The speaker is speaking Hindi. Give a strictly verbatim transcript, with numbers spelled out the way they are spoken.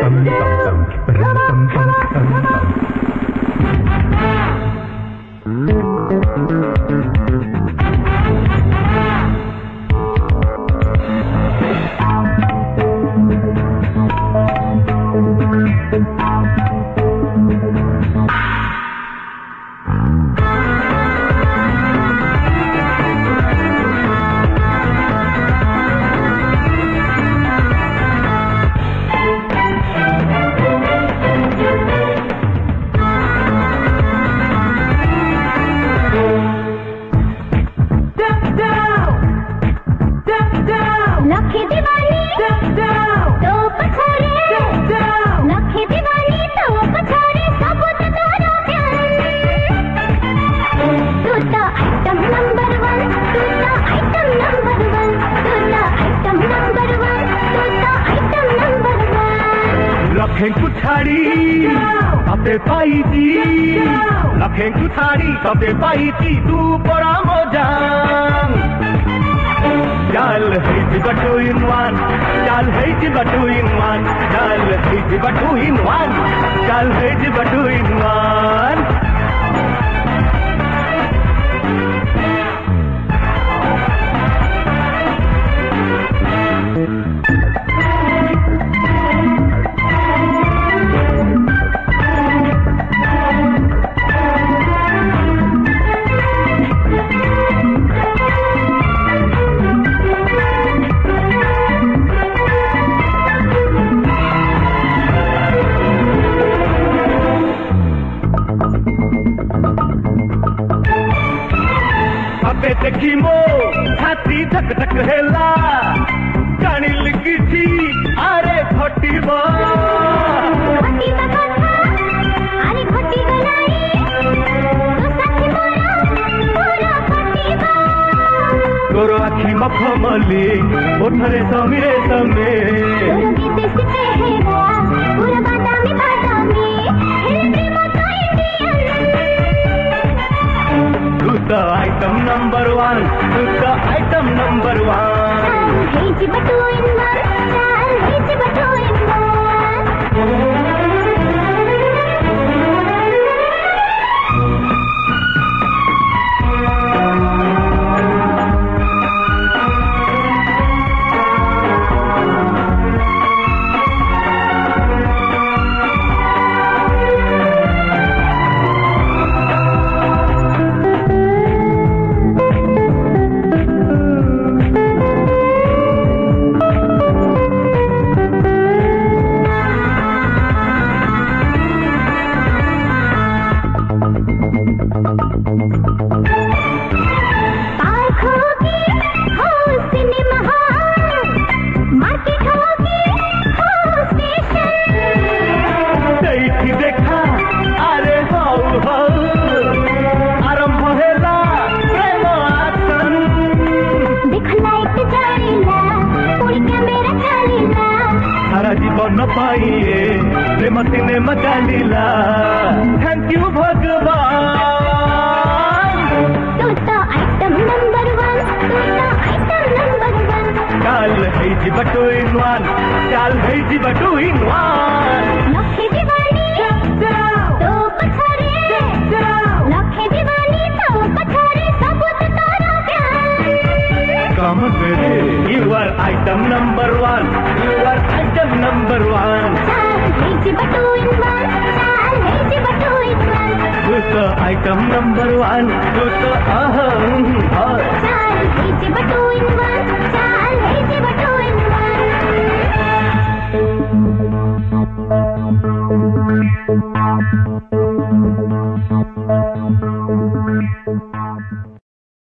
लखेंकु छाड़ी तबे पाइती लखेंकु छाड़ी तबे पाइती तू बड़ा मजा चाल है जिबटू इनवान चाल है जिबटू इनवान चाल है जिबटू इनवान चाल है जिबटू इनवान देखी मो छाती धक धक हेला जानी लिखी थी अरे घटी बा घटी बा कथा अरे घटी गलाई तो साथी मोरा पूरा घटी बा तोरो आखी मखमली ओठरे समीरे समे तोरो विदेशी चेहरा पूरा बादामी बादामी हेरे प्रेम तो इंडियन तू तो आइटम नंबर वन तू तो item number one hey jibatu in one hey jibatu in one जीवन पाइए प्रेम सिने मजा लीला थैंक यू भगवान तू तो आइटम नंबर वन तू तो आइटम नंबर वन चाल है जिबटू इन वन चाल है जिबटू इन वन लखे दीवानी तो पछारे लखे दीवानी तो पछारे सबूत तोरा प्यार कम करे you are item number one you are item number one तू तो आइटम नंबर वन तू तो अहम